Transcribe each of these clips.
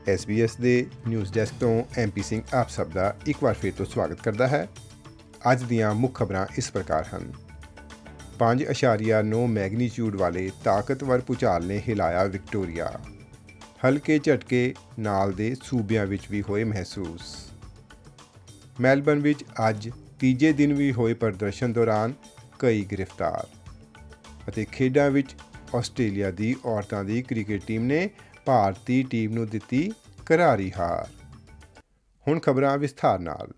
SBS ਦੇ news desk ਤੋਂ MP Singh ਆਪ ਸਭ ਦਾ ਇੱਕ ਵਾਰ ਫਿਰ ਤੋਂ ਸਵਾਗਤ ਕਰਦਾ ਹੈ। ਅੱਜ ਦੀਆਂ ਮੁੱਖ ਖਬਰਾਂ ਇਸ ਪ੍ਰਕਾਰ ਹਨ। 5.9 ਮੈਗਨੀਚਿਊਡ ਵਾਲੇ ਤਾਕਤਵਰ ਭੂਚਾਲ ਨੇ ਹਿਲਾਇਆ ਵਿਕਟੋਰੀਆ। ਹਲਕੇ ਝਟਕੇ ਨਾਲ ਦੇ ਸੂਬਿਆਂ ਵਿੱਚ ਵੀ ਹੋਏ ਮਹਿਸੂਸ। ਮੈਲਬਰਨ ਵਿੱਚ ਅੱਜ ਤੀਜੇ ਦਿਨ ਵੀ ਹੋਏ ਪ੍ਰਦਰਸ਼ਨ ਦੌਰਾਨ ਕਈ ਗ੍ਰਿਫਤਾਰ। ਅਤੇ ਖੇਡਾਂ ਵਿੱਚ ਆਸਟ੍ਰੇਲੀਆ ਦੀ ਔਰਤਾਂ ਦੀ ਕ੍ਰਿਕਟ ਟੀਮ ਨੇ ਭਾਰਤੀ ਟੀਮ ਨੂੰ ਦਿੱਤੀ ਕਰਾਰੀ ਹਾਰ। ਹੁਣ ਖਬਰਾਂ ਵਿਸਥਾਰ ਨਾਲ।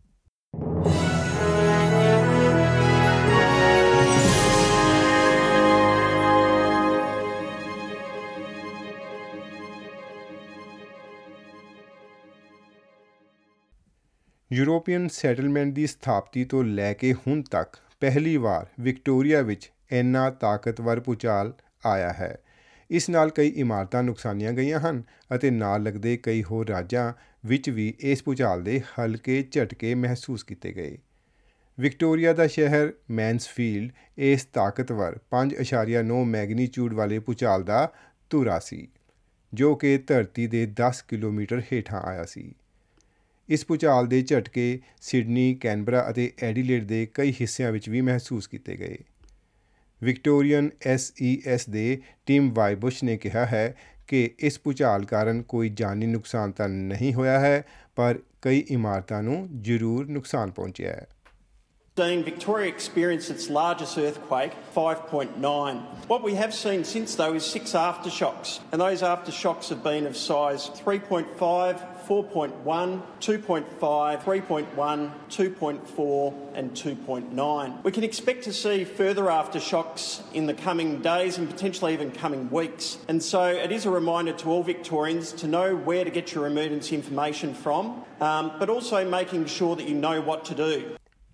ਯੂਰੋਪੀਅਨ ਸੈਟਲਮੈਂਟ ਦੀ ਸਥਾਪਤੀ ਤੋਂ ਲੈ ਕੇ ਹੁਣ ਤੱਕ ਪਹਿਲੀ ਵਾਰ ਵਿਕਟੋਰੀਆ ਵਿੱਚ ਇੰਨਾ ਤਾਕਤਵਰ ਭੂਚਾਲ ਆਇਆ ਹੈ। ਇਸ ਨਾਲ ਕਈ ਇਮਾਰਤਾਂ ਨੁਕਸਾਨੀਆਂ ਗਈਆਂ ਹਨ ਅਤੇ ਨਾਲ ਲੱਗਦੇ ਕਈ ਹੋਰ ਰਾਜਾਂ ਵਿੱਚ ਵੀ ਇਸ ਭੂਚਾਲ ਦੇ ਹਲਕੇ ਝਟਕੇ ਮਹਿਸੂਸ ਕੀਤੇ ਗਏ। ਵਿਕਟੋਰੀਆ ਦਾ ਸ਼ਹਿਰ ਮੈਨਸਫੀਲਡ ਇਸ ਤਾਕਤਵਰ 5.9 ਮੈਗਨੀਚਿਊਡ ਵਾਲੇ ਭੂਚਾਲ ਦਾ ਧੁਰਾ ਸੀ, ਜੋ ਕਿ ਧਰਤੀ ਦੇ 10 ਕਿਲੋਮੀਟਰ ਹੇਠਾਂ ਆਇਆ ਸੀ। ਇਸ ਭੂਚਾਲ ਦੇ ਝਟਕੇ ਸਿਡਨੀ, ਕੈਨਬਰਾ ਅਤੇ ਐਡੀਲੇਡ ਦੇ ਕਈ ਹਿੱਸਿਆਂ ਵਿੱਚ ਵੀ ਮਹਿਸੂਸ ਕੀਤੇ ਗਏ। ਵਿਕਟੋਰੀਅਨ SES ਦੇ ਟਿਮ ਵਾਈਬੁਸ਼ ਨੇ ਕਿਹਾ ਹੈ ਕਿ ਇਸ ਭੂਚਾਲ ਕਾਰਨ ਕੋਈ ਜਾਨੀ ਨੁਕਸਾਨ ਤਾਂ ਨਹੀਂ ਹੋਇਆ ਹੈ, ਪਰ ਕਈ ਇਮਾਰਤਾਂ ਨੂੰ ਜ਼ਰੂਰ ਨੁਕਸਾਨ ਪਹੁੰਚਿਆ ਹੈ। Victoria experienced its largest earthquake, 5.9. What we have seen since, though, is 6 aftershocks, and those aftershocks have been of size 3.5, 4.1, 2.5, 3.1, 2.4 and 2.9. We can expect to see further aftershocks in the coming days and potentially even coming weeks. And so it is a reminder to all Victorians to know where to get your emergency information from, but also making sure that you know what to do.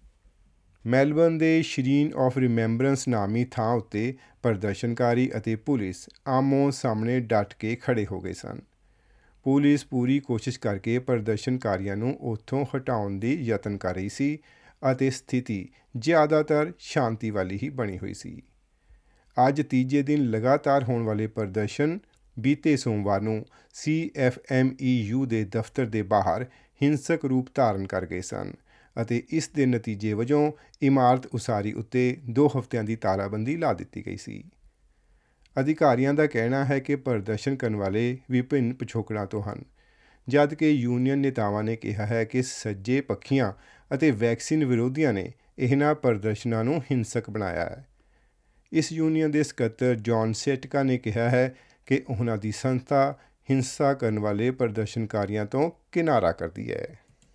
Melbourne ਦੇ Shareen of remembrance ਨਾਮੀ ਥਾਂ ਉੱਤੇ ਪ੍ਰਦਰਸ਼ਨਕਾਰੀ ਅਤੇ police ਆਮੋ ਸਾਹਮਣੇ ਡਟ ਕੇ ਖੜੇ ਹੋ ਗਏ ਸਨ। ਪੁਲਿਸ ਪੂਰੀ ਕੋਸ਼ਿਸ਼ ਕਰਕੇ ਪ੍ਰਦਰਸ਼ਨਕਾਰੀਆਂ ਨੂੰ ਉੱਥੋਂ ਹਟਾਉਣ ਦੀ ਯਤਨ ਕਰ ਰਹੀ ਸੀ ਅਤੇ ਸਥਿਤੀ ਜ਼ਿਆਦਾਤਰ ਸ਼ਾਂਤੀ ਵਾਲੀ ਹੀ ਬਣੀ ਹੋਈ ਸੀ। ਅੱਜ ਤੀਜੇ ਦਿਨ ਲਗਾਤਾਰ ਹੋਣ ਵਾਲੇ ਪ੍ਰਦਰਸ਼ਨ ਬੀਤੇ ਸੋਮਵਾਰ ਨੂੰ CFMEU ਦੇ ਦਫ਼ਤਰ ਦੇ ਬਾਹਰ ਹਿੰਸਕ ਰੂਪ ਧਾਰਨ ਕਰ ਗਏ ਸਨ ਅਤੇ ਇਸ ਦੇ ਨਤੀਜੇ ਵਜੋਂ ਇਮਾਰਤ ਉਸਾਰੀ ਉੱਤੇ 2 ਹਫ਼ਤਿਆਂ ਦੀ ਤਾਲਾਬੰਦੀ ਲਾ ਦਿੱਤੀ ਗਈ ਸੀ। ਅਧਿਕਾਰੀਆਂ ਦਾ ਕਹਿਣਾ ਹੈ ਕਿ ਪ੍ਰਦਰਸ਼ਨ ਕਰਨ ਵਾਲੇ ਵਿਭਿੰਨ ਪਿਛੋਕੜਾਂ ਤੋਂ ਹਨ, ਜਦ ਕਿ ਯੂਨੀਅਨ ਨੇਤਾਵਾਂ ਨੇ ਕਿਹਾ ਹੈ ਕਿ ਸੱਜੇ ਪੱਖੀਆਂ ਅਤੇ ਵੈਕਸੀਨ ਵਿਰੋਧੀਆਂ ਨੇ ਇਹਨਾਂ ਪ੍ਰਦਰਸ਼ਨਾਂ ਨੂੰ ਹਿੰਸਕ ਬਣਾਇਆ ਹੈ। ਇਸ ਯੂਨੀਅਨ ਦੇ ਸਕੱਤਰ ਜੌਨ ਸੇਟਕਾ ਨੇ ਕਿਹਾ ਹੈ ਕਿ ਉਹਨਾਂ ਦੀ ਸੰਸਥਾ ਹਿੰਸਾ ਕਰਨ ਵਾਲੇ ਪ੍ਰਦਰਸ਼ਨਕਾਰੀਆਂ ਤੋਂ ਕਿਨਾਰਾ ਕਰਦੀ ਹੈ।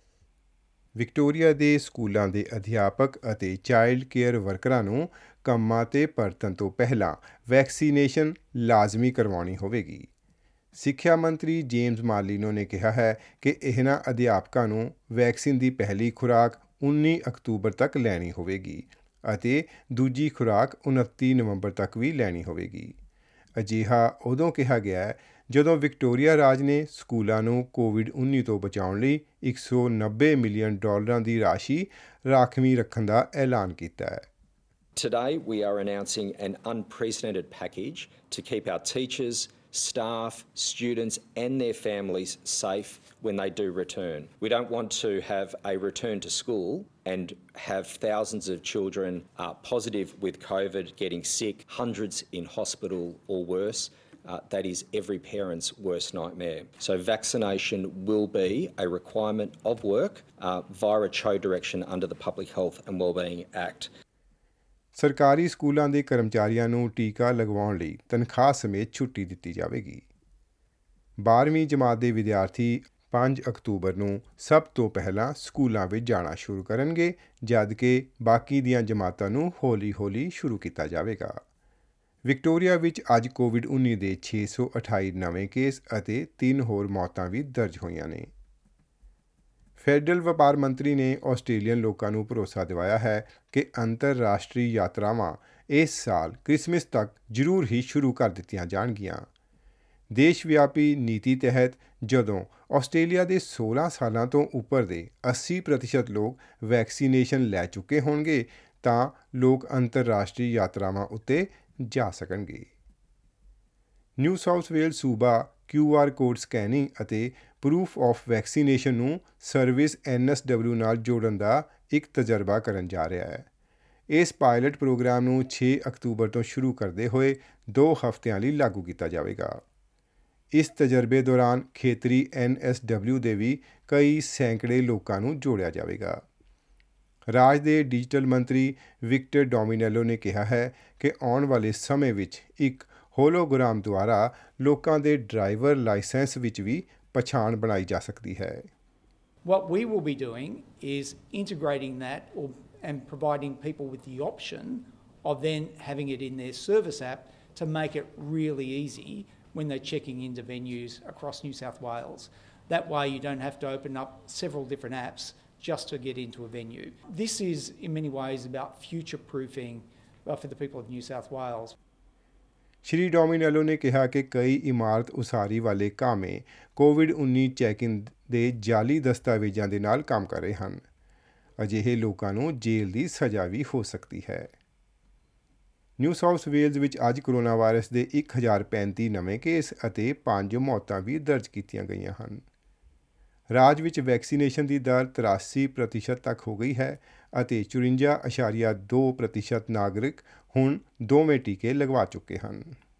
ਵਿਕਟੋਰੀਆ ਦੇ ਸਕੂਲਾਂ ਦੇ ਅਧਿਆਪਕ ਅਤੇ ਚਾਈਲਡ ਕੇਅਰ ਵਰਕਰਾਂ ਨੂੰ ਕੰਮਾਂ 'ਤੇ ਪਰਤਣ ਤੋਂ ਪਹਿਲਾਂ ਵੈਕਸੀਨੇਸ਼ਨ ਲਾਜ਼ਮੀ ਕਰਵਾਉਣੀ ਹੋਵੇਗੀ। ਸਿੱਖਿਆ ਮੰਤਰੀ ਜੇਮਸ ਮਾਰਲੀਨੋ ਨੇ ਕਿਹਾ ਹੈ ਕਿ ਇਹਨਾਂ ਅਧਿਆਪਕਾਂ ਨੂੰ ਵੈਕਸੀਨ ਦੀ ਪਹਿਲੀ ਖੁਰਾਕ 19 ਅਕਤੂਬਰ ਤੱਕ ਲੈਣੀ ਹੋਵੇਗੀ ਅਤੇ ਦੂਜੀ ਖੁਰਾਕ 29 ਨਵੰਬਰ ਤੱਕ ਵੀ ਲੈਣੀ ਹੋਵੇਗੀ। ਅਜਿਹਾ ਉਦੋਂ ਕਿਹਾ ਗਿਆ ਹੈ ਜਦੋਂ ਵਿਕਟੋਰੀਆ ਰਾਜ ਨੇ ਸਕੂਲਾਂ ਨੂੰ COVID-19 ਤੋਂ ਬਚਾਉਣ ਲਈ $190 ਮਿਲੀਅਨ ਦੀ ਰਾਸ਼ੀ ਰਾਖਵੀਂ ਰੱਖਣ ਦਾ ਐਲਾਨ ਕੀਤਾ ਹੈ। Today we are announcing an unprecedented package to keep our teachers, staff, students and their families safe when they do return. We don't want to have a return to school and have thousands of children positive with COVID, getting sick, hundreds in hospital or worse. That is every parent's worst nightmare. So vaccination will be a requirement of work via a CHO direction under the Public Health and Wellbeing Act. ਸਰਕਾਰੀ ਸਕੂਲਾਂ ਦੇ ਕਰਮਚਾਰੀਆਂ ਨੂੰ ਟੀਕਾ ਲਗਵਾਉਣ ਲਈ ਤਨਖਾਹ ਸਮੇਤ ਛੁੱਟੀ ਦਿੱਤੀ ਜਾਵੇਗੀ। 12ਵੀਂ ਜਮਾਤ ਦੇ ਵਿਦਿਆਰਥੀ 5 ਅਕਤੂਬਰ ਨੂੰ ਸਭ ਤੋਂ ਪਹਿਲਾਂ ਸਕੂਲਾਂ ਵਿੱਚ ਜਾਣਾ ਸ਼ੁਰੂ ਕਰਨਗੇ, ਜਦ ਕਿ ਬਾਕੀ ਦੀਆਂ ਜਮਾਤਾਂ ਨੂੰ ਹੌਲੀ-ਹੌਲੀ ਸ਼ੁਰੂ ਕੀਤਾ ਜਾਵੇਗਾ। ਵਿਕਟੋਰੀਆ ਵਿੱਚ ਅੱਜ COVID-19 ਦੇ 628 ਨਵੇਂ ਕੇਸ ਅਤੇ 3 ਹੋਰ ਮੌਤਾਂ ਵੀ ਦਰਜ ਹੋਈਆਂ ਨੇ। ਫੈਡਰਲ ਵਪਾਰ ਮੰਤਰੀ ਨੇ ਆਸਟ੍ਰੇਲੀਅਨ ਲੋਕਾਂ ਨੂੰ ਭਰੋਸਾ ਦਿਵਾਇਆ ਹੈ ਕਿ ਅੰਤਰਰਾਸ਼ਟਰੀ ਯਾਤਰਾਵਾਂ ਇਸ ਸਾਲ ਕ੍ਰਿਸਮਸ ਤੱਕ ਜ਼ਰੂਰ ਹੀ ਸ਼ੁਰੂ ਕਰ ਦਿੱਤੀਆਂ ਜਾਣਗੀਆਂ। ਦੇਸ਼ ਵਿਆਪੀ ਨੀਤੀ ਤਹਿਤ ਜਦੋਂ ਆਸਟ੍ਰੇਲੀਆ ਦੇ 16 ਸਾਲਾਂ ਤੋਂ ਉੱਪਰ ਦੇ 80% ਲੋਕ ਵੈਕਸੀਨੇਸ਼ਨ ਲੈ ਚੁੱਕੇ ਹੋਣਗੇ ਤਾਂ ਲੋਕ ਅੰਤਰਰਾਸ਼ਟਰੀ ਯਾਤਰਾਵਾਂ ਉੱਤੇ ਜਾ ਸਕਣਗੇ। ਨਿਊ ਸਾਊਥ ਵੇਲਜ਼ ਸੂਬਾ QR ਕੋਡ ਸਕੈਨਿੰਗ ਅਤੇ ਪ੍ਰੂਫ ਆਫ ਵੈਕਸੀਨੇਸ਼ਨ ਨੂੰ ਸਰਵਿਸ NSW ਨਾਲ ਜੋੜਨ ਦਾ ਇੱਕ ਤਜਰਬਾ ਕਰਨ ਜਾ ਰਿਹਾ ਹੈ। ਇਸ ਪਾਇਲਟ ਪ੍ਰੋਗਰਾਮ ਨੂੰ 6 ਅਕਤੂਬਰ ਤੋਂ ਸ਼ੁਰੂ ਕਰਦੇ ਹੋਏ 2 ਹਫ਼ਤਿਆਂ ਲਈ ਲਾਗੂ ਕੀਤਾ ਜਾਵੇਗਾ। ਇਸ ਤਜਰਬੇ ਦੌਰਾਨ ਖੇਤਰੀ NSW ਦੇ ਵੀ ਕਈ ਸੈਂਕੜੇ ਲੋਕਾਂ ਨੂੰ ਜੋੜਿਆ ਜਾਵੇਗਾ। ਰਾਜ ਦੇ ਡਿਜੀਟਲ ਮੰਤਰੀ ਵਿਕਟਰ ਡੋਮੀਨੇਲੋ ਨੇ ਕਿਹਾ ਹੈ ਕਿ ਆਉਣ ਵਾਲੇ ਸਮੇਂ ਵਿੱਚ ਇੱਕ ਹੋਲੋਗ੍ਰਾਮ ਦੁਆਰਾ ਲੋਕਾਂ ਦੇ ਡਰਾਈਵਰ ਲਾਇਸੈਂਸ ਵਿੱਚ ਵੀ ਪਛਾਣ ਬਣਾਈ ਜਾ ਸਕਦੀ ਹੈ। What we will be doing is integrating that and providing people with the option of then having it in their service app to make it really easy when they're checking into venues across New South Wales. That way you don't have to open up several different apps just to get into a venue. This is in many ways about future-proofing for the people of New South Wales. ਸ਼੍ਰੀ ਡੋਮੀਨੇਲੋ ਨੇ ਕਿਹਾ ਕਿ ਕਈ ਇਮਾਰਤ ਉਸਾਰੀ ਵਾਲੇ ਕਾਮੇ COVID-19 checking ਦੇ ਜਾਲੀ ਦਸਤਾਵੇਜ਼ਾਂ ਦੇ ਨਾਲ ਕੰਮ ਕਰ ਰਹੇ ਹਨ। ਅਜਿਹੇ ਲੋਕਾਂ ਨੂੰ ਜੇਲ੍ਹ ਦੀ ਸਜ਼ਾ ਵੀ ਹੋ ਸਕਦੀ ਹੈ। ਨਿਊ ਸਾਊਥ ਵੇਲਜ਼ ਵਿੱਚ ਅੱਜ ਕੋਰੋਨਾ ਵਾਇਰਸ ਦੇ 1035 ਨਵੇਂ ਕੇਸ ਅਤੇ 5 ਮੌਤਾਂ ਵੀ ਦਰਜ ਕੀਤੀਆਂ ਗਈਆਂ ਹਨ। ਰਾਜ ਵਿੱਚ ਵੈਕਸੀਨੇਸ਼ਨ ਦੀ ਦਰ 83% ਤੱਕ ਹੋ ਗਈ ਹੈ ਅਤੇ 54.2% ਨਾਗਰਿਕ ਹੁਣ ਦੋਵੇਂ ਟੀਕੇ ਲਗਵਾ ਚੁੱਕੇ ਹਨ।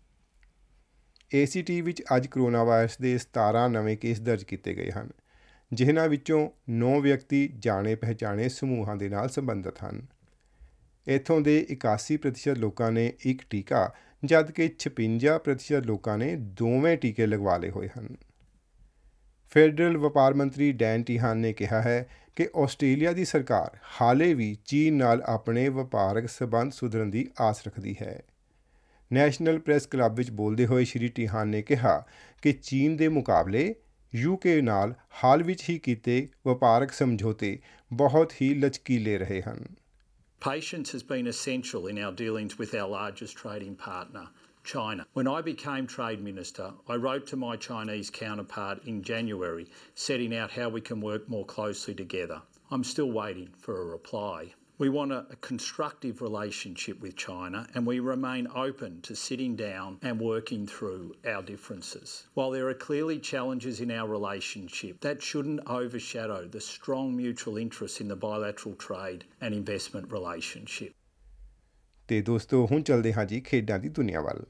ACT ਵਿੱਚ ਅੱਜ ਕੋਰੋਨਾ ਵਾਇਰਸ ਦੇ 17 ਨਵੇਂ ਕੇਸ ਦਰਜ ਕੀਤੇ ਗਏ ਹਨ, ਜਿਨ੍ਹਾਂ ਵਿੱਚੋਂ 9 ਵਿਅਕਤੀ ਜਾਣੇ ਪਹਿਚਾਣੇ ਸਮੂਹਾਂ ਦੇ ਨਾਲ ਸੰਬੰਧਿਤ ਹਨ। ਇੱਥੋਂ ਦੇ 81% ਲੋਕਾਂ ਨੇ ਇੱਕ ਟੀਕਾ ਜਦਕਿ 56% ਲੋਕਾਂ ਨੇ ਦੋਵੇਂ ਟੀਕੇ ਲਗਵਾ ਲਏ ਹੋਏ ਹਨ। ਫੈਡਰਲ ਵਪਾਰ ਮੰਤਰੀ ਡੈਨ ਟੀਹਾਨ ਨੇ ਕਿਹਾ ਹੈ ਕਿ ਆਸਟ੍ਰੇਲੀਆ ਦੀ ਸਰਕਾਰ ਹਾਲੇ ਵੀ ਚੀਨ ਨਾਲ ਆਪਣੇ ਵਪਾਰਕ ਸਬੰਧ ਸੁਧਰਨ ਦੀ ਆਸ ਰੱਖਦੀ ਹੈ। ਨੈਸ਼ਨਲ ਪ੍ਰੈਸ ਕਲੱਬ ਵਿੱਚ ਬੋਲਦੇ ਹੋਏ ਸ਼੍ਰੀ ਟੀਹਾਨ ਨੇ ਕਿਹਾ ਕਿ ਚੀਨ ਦੇ ਮੁਕਾਬਲੇ UK ਨਾਲ ਹਾਲ ਵਿੱਚ ਹੀ ਕੀਤੇ ਵਪਾਰਕ ਸਮਝੌਤੇ ਬਹੁਤ ਹੀ ਲਚਕੀਲੇ ਰਹੇ ਹਨ। Patience has been essential in our dealings with our largest trading partner, China. When I became Trade Minister, I wrote to my Chinese counterpart in January, setting out how we can work more closely together. I'm still waiting for a reply. We want a constructive relationship with China, and we remain open to sitting down and working through our differences. While there are clearly challenges in our relationship, that shouldn't overshadow the strong mutual interest in the bilateral trade and investment relationship. ਤੇ ਦੋਸਤੋ ਹੁਣ ਚੱਲਦੇ ਹਾਂ ਜੀ ਖੇਡਾਂ ਦੀ ਦੁਨੀਆ ਵੱਲ।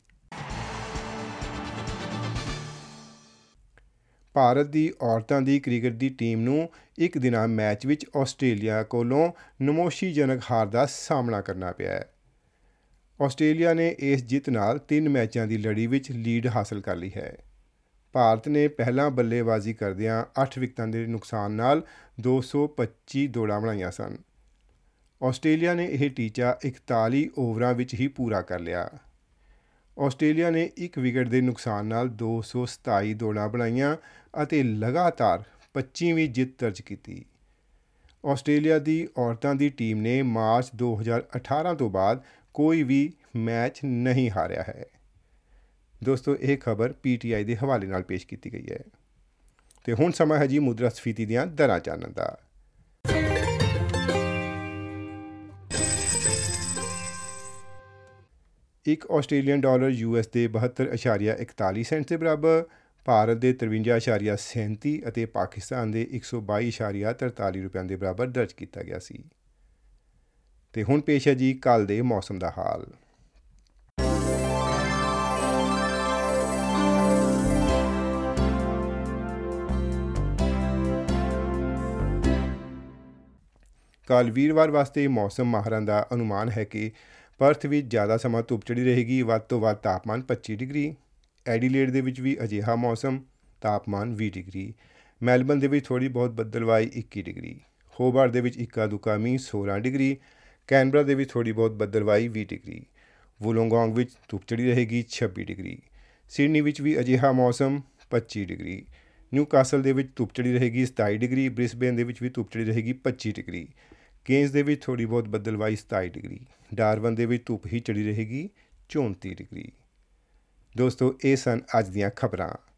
ਭਾਰਤ ਦੀ ਔਰਤਾਂ ਦੀ ਕ੍ਰਿਕਟ ਦੀ ਟੀਮ ਨੂੰ ਇੱਕ ਦਿਨਾਂ ਮੈਚ ਵਿੱਚ ਆਸਟ੍ਰੇਲੀਆ ਕੋਲੋਂ ਨਮੋਸ਼ੀਜਨਕ ਹਾਰ ਦਾ ਸਾਹਮਣਾ ਕਰਨਾ ਪਿਆ ਹੈ। ਆਸਟ੍ਰੇਲੀਆ ਨੇ ਇਸ ਜਿੱਤ ਨਾਲ 3 ਮੈਚਾਂ ਦੀ ਲੜੀ ਵਿੱਚ ਲੀਡ ਹਾਸਲ ਕਰ ਲਈ ਹੈ। ਭਾਰਤ ਨੇ ਪਹਿਲਾਂ ਬੱਲੇਬਾਜ਼ੀ ਕਰਦਿਆਂ 8 ਵਿਕਟਾਂ ਦੇ ਨੁਕਸਾਨ ਨਾਲ 225 ਦੌੜਾਂ ਬਣਾਈਆਂ ਸਨ। ਆਸਟ੍ਰੇਲੀਆ ਨੇ ਇਹ ਟੀਚਾ 41 ਓਵਰਾਂ ਵਿੱਚ ਹੀ ਪੂਰਾ ਕਰ ਲਿਆ। ਆਸਟ੍ਰੇਲੀਆ ਨੇ 1 ਵਿਕਟ ਦੇ ਨੁਕਸਾਨ ਨਾਲ 227 ਦੌੜਾਂ ਬਣਾਈਆਂ ਅਤੇ ਲਗਾਤਾਰ 25ਵੀਂ ਜਿੱਤ ਦਰਜ ਕੀਤੀ। ਆਸਟ੍ਰੇਲੀਆ ਦੀ ਔਰਤਾਂ ਦੀ ਟੀਮ ਨੇ ਮਾਰਚ 2018 ਤੋਂ ਬਾਅਦ ਕੋਈ ਵੀ ਮੈਚ ਨਹੀਂ ਹਾਰਿਆ ਹੈ। ਦੋਸਤੋ ਇਹ ਖਬਰ PTI ਦੇ ਹਵਾਲੇ ਨਾਲ ਪੇਸ਼ ਕੀਤੀ ਗਈ ਹੈ। ਤੇ ਹੁਣ ਸਮਾਂ ਹੈ ਜੀ ਮੁਦਰਾਸਫੀਤੀ ਦੀਆਂ ਦਰਾਂ ਜਾਣਨ ਦਾ। ਇੱਕ ਆਸਟ੍ਰੇਲੀਅਨ ਡਾਲਰ US ਦੇ 72.41 ਸੈਂਟ ਦੇ ਬਰਾਬਰ, ਭਾਰਤ ਦੇ 53.37 ਅਤੇ ਪਾਕਿਸਤਾਨ ਦੇ 122.43 ਰੁਪਏ ਦੇ ਬਰਾਬਰ ਦਰਜ ਕੀਤਾ ਗਿਆ ਸੀ। ਤੇ ਹੁਣ ਪੇਸ਼ ਹੈ ਜੀ ਕੱਲ੍ਹ ਦੇ ਮੌਸਮ ਦਾ ਹਾਲ। ਕੱਲ੍ਹ ਵੀਰਵਾਰ ਵਾਸਤੇ ਮੌਸਮ ਮਾਹਰਾਂ ਦਾ ਅਨੁਮਾਨ ਹੈ ਕਿ ਪਰਥ ਵਿੱਚ ਜ਼ਿਆਦਾ ਸਮਾਂ ਧੁੱਪ ਚੜ੍ਹੀ ਰਹੇਗੀ, ਵੱਧ ਤੋਂ ਵੱਧ ਤਾਪਮਾਨ 25 ਡਿਗਰੀ। ਐਡੀਲੇਡ ਦੇ ਵਿੱਚ ਵੀ ਅਜਿਹਾ ਮੌਸਮ, ਤਾਪਮਾਨ 20 ਡਿਗਰੀ। ਮੈਲਬਨ ਦੇ ਵਿੱਚ ਥੋੜ੍ਹੀ ਬਹੁਤ ਬੱਦਲਵਾਈ 21 ਡਿਗਰੀ। ਹੋਬਾਰਟ ਦੇ ਵਿੱਚ ਇੱਕਾ ਦੁੱਕਾ ਮੀਂਹ 16 ਡਿਗਰੀ। ਕੈਨਬਰਾ ਦੇ ਵਿੱਚ ਥੋੜ੍ਹੀ ਬਹੁਤ ਬੱਦਲਵਾਈ 20 ਡਿਗਰੀ। ਵੁਲੋਂਗੋਂਗ ਵਿੱਚ ਧੁੱਪ ਚੜ੍ਹੀ ਰਹੇਗੀ 26 ਡਿਗਰੀ। ਸਿਡਨੀ ਵਿੱਚ ਵੀ ਅਜਿਹਾ ਮੌਸਮ 25 ਡਿਗਰੀ। ਨਿਊਕਾਸਲ ਦੇ ਵਿੱਚ ਧੁੱਪ ਚੜ੍ਹੀ ਰਹੇਗੀ 27 ਡਿਗਰੀ। ਬ੍ਰਿਸਬੇਨ ਦੇ ਵਿੱਚ ਵੀ ਧੁੱਪ ਚੜ੍ਹੀ ਰਹੇਗੀ 25 ਡਿਗਰੀ। ਕੇਨਜ਼ ਦੇ ਵਿੱਚ ਥੋੜ੍ਹੀ ਬਹੁਤ ਬੱਦਲਵਾਈ 27 ਡਿਗਰੀ। ਡਾਰਵਨ ਦੇ ਵਿੱਚ ਧੁੱਪ ਹੀ ਚੜ੍ਹੀ ਰਹੇਗੀ 34 ਡਿਗਰੀ। ਦੋਸਤੋ ਇਹ ਸਨ ਅੱਜ ਦੀਆਂ ਖਬਰਾਂ।